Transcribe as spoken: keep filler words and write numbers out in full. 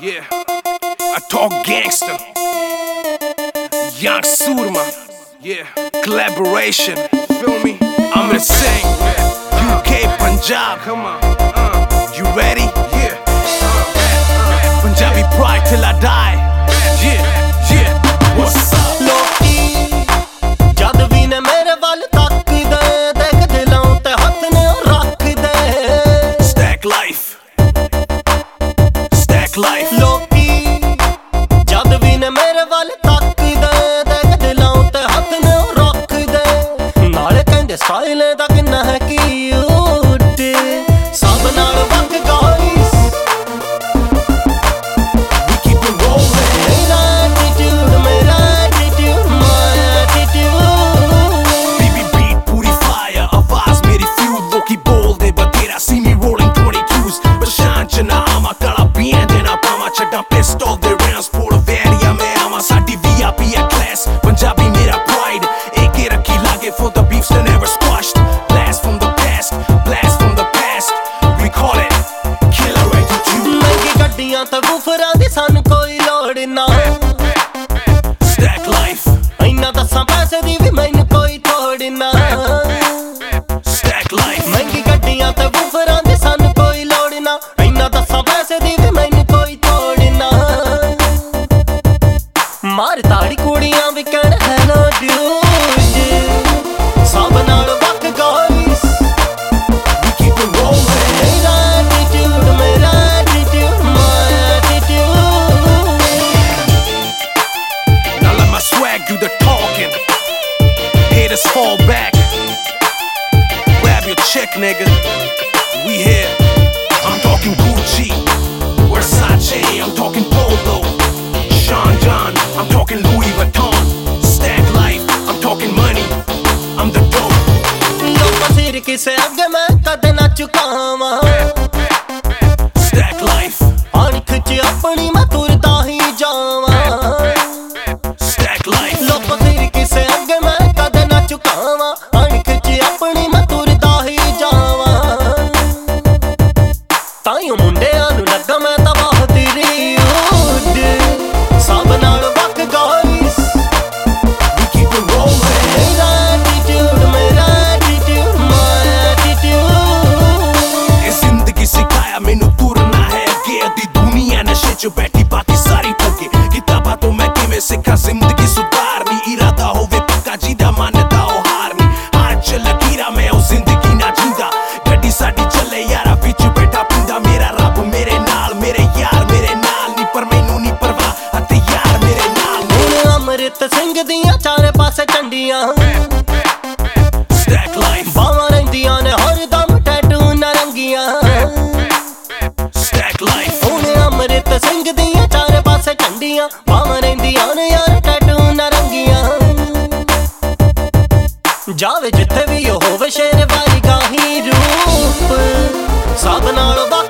Yeah, I talk gangster. Young Surma. Yeah, collaboration. Feel me? I'm gonna sing. U K Punjab. Come on. Uh, you ready? Yeah. Uh, Punjabi pride till I die. Yeah, yeah. What's up? ਲੋਕੀ ਜਦ ਵੀ ਨੇ ਮੇਰੇ ਵੱਲ ਤੱਕਦੇ ਦੇਖ ਦਿਲਾਂ ਤੇ ਹੱਥ ਨੇ ਰੱਖਦੇ Stack life. Stack life. ਲੋਕੀ ਜਦ ਵੀ ਨੇ ਮੇਰੇ ਵੱਲ ਤੱਕਦੇ ਦੇਖ ਦਿਲਾਂ ਤੇ ਹੱਥ ਨੇ ਰੱਖਦੇ ਨਾਲੇ ਕਹਿੰਦੇ ਸਟਾਈਲ ਦਾ ਕਿੰਨਾ ਹੈ ਕਿਊਟ ਸਭ ਨਾਲ ਵਕ guys We keep it rolling. ਮੇਰਾ attitude ਮੇਰਾ attitude my attitude B B beat puri fire. आवाज मेरी fuel लोकी bold है but तेरा see me rolling twenty-twos. परेशान चना आमा काला bien देना पामा छड्डा pistol they rounds port of area में आमा साडी V I P a class. Punjabi मेरा pride एक रखी लागे for the beefs that never squashed. Blast from the past, blast from the past. We call it killer attitude. ਮਹਿੰਗੀ ਗੱਡੀਆਂ ਤੇ ਵੂਫਰਾਂ ਦੀ ਸਾਨੂੰ ਕੋਈ ਲੋੜ ਨਾ Stack life, ਇੰਨਾ ਦੱਸਾਂ ਪੈਸੇ ਦੀ ਵੀ ਮੈਨੂੰ ਕੋਈ ਥੋੜ ਨਾ stack life. ਮਹਿੰਗੀ ਗੱਡੀਆਂ ਤੇ ਵੂਫਰਾਂ ਦੀ ਸਾਨੂੰ ਕੋਈ ਲੋੜ ਨਾ ਇੰਨਾ ਦੱਸਾਂ ਪੈਸੇ ਦੀ ਵੀ ਮੈਨੂੰ ਕੋਈ ਥੋੜ ਨਾ ਮਾਰ ਤਾੜੀ ਕੁੜੀਆਂ ਵੀ ਕਹਿਣ ਹੈਲੋ ਡਿਊਡ ਸਭ ਨਾਲ ਵਕ guys We keep it rolling. ਮੇਰਾ attitude ਮੇਰਾ attitude my attitude Now let my swag do the talking. Haters fall back. Grab your check, nigga. We here. I'm talking Gucci, Versace. I'm talking Polo, Sean John. I'm talking Louis Vuitton. Stack life. I'm talking money. I'm the dope. ਲੋਕਾਂ ਸਿਰ ਕਿਸੇ ਅੱਗੇ ਮੈਂ ਕਦੇ ਨਾ ਝੁਕਾਵਾਂ Stack life. ਅਣਖ ਚ ਆਪਣੀ ਮੈਂ ਤੁਰਦਾ ਹੀ ਜਾਵਾਂ Stack life. ਲੋਕਾਂ ਸਿਰ ਕਿਸੇ ਅੱਗੇ ਮੈਂ ਕਦੇ ਨਾ ਝੁਕਾਵਾਂ ਅਣਖ ਚ ਆਪਣੀ ਮੈਂ ਤੁਰਦਾ ਹੀ ਜਾਵਾਂ ਤਾਈਓ ਮੁੰਡਿਆਂ ਨੂੰ ਲੱਗਾ ਮੈਂ ਤਾਂ ਬਹੁਤ ਰਿਊਡ ਸਭ ਨਾਲ ਵਕ guys We keep it rolling. ਮੇਰਾ attitude ਮੇਰਾ attitude my attitude ਇਹ ਜ਼ਿੰਦਗੀ ਸਿਖਾਇਆ ਮੈਨੂੰ ਤੁਰਨਾ ਹੈ ਅੱਗੇ ਦੀ ਦੁਨੀਆ ਨਸ਼ੇ 'ਚ ਬੈਠੀ ਬਾਕੀ ਸਾਰੀ ਠੋਕੇ ਕਿਤਾਬਾਂ ਤੋਂ ਮੈਂ ਕਿਵੇਂ ਸਿੱਖਾਂ ਜ਼ਿੰਦਗੀ ਸੁਧਾਰਨੀ ਇਰਾਦਾ ਹੋਵੇ ਪੱਕਾ ਜਿਹਦਾ ਮੰਨਦਾ ਉਹ ਹਾਰਨੀ ਹੱਥ 'ਚ ਲਕੀਰਾਂ ਮੈਂ ਉਹ ਜ਼ਿੰਦਗੀ ਨਾ ਜੀਂਦਾ ਗੱਡੀ ਸਾਡੀ ਚੱਲੇ ਯਾਰਾ ਵਿੱਚ ਬੈਠਾ ਪੀਂਦਾ ਮੇਰਾ ਰੱਬ ਮੇਰੇ ਨਾਲ ਮੇਰੇ ਯਾਰ ਮੇਰੇ ਨਾਲ ਨਹੀਂ ਪਰ ਮੈਨੂੰ ਨਹੀਂ ਪਰਵਾਹ ਅਤੇ ਯਾਰ ਮੇਰੇ ਨਾਲ ਨੇ। ਹੁਣ ਅੰਮ੍ਰਿਤ ਸਿੰਘ ਦੀਆਂ ਚਾਰੇ ਪਾਸੇ ਝੰਡੀਆਂ Stack life, ਬਾਵਾਂ ਰਹਿੰਦੀਆਂ ਨੇ ਹਰਦਮ ਟੈਟੂ ਨਰੰਗੀਆਂ stack life. ਹੁਣ ਅੰਮ੍ਰਿਤ ਸਿੰਘ ਦੀਆਂ ਚਾਰੇ ਪਾਸੇ ਝੰਡੀਆਂ ਬਾਵਾਂ ਰਹਿੰਦੀਆਂ ਨੇ ਯਾਰ ਟੈਟੂ ਨਰੰਗੀਆਂ ਜਾਵੇ ਜਿੱਥੇ ਵੀ ਉਹ ਹੋਵੇ ਸ਼ੇਰ ਵਾਲੀ ਗਾਹੀ ਰੂਪ ਸਭ ਨਾਲ